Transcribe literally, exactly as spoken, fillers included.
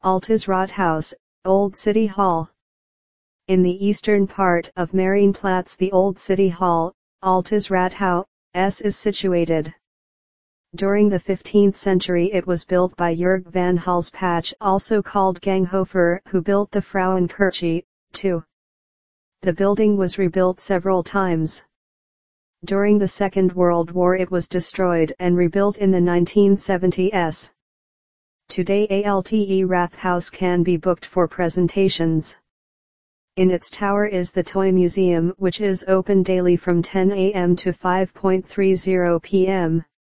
Altes Rathaus, Old City Hall. In the eastern part of Marienplatz, the Old City Hall, Altes Rathaus, is situated. During the fifteenth century it was built by Jurg van Hulspach, also called Ganghofer, who built the Frauenkirche, too. The building was rebuilt several times. During the Second World War it was destroyed and rebuilt in the nineteen seventies. Today Alte Rathaus can be booked for presentations. In its tower is the Toy Museum, which is open daily from ten a m to five thirty p m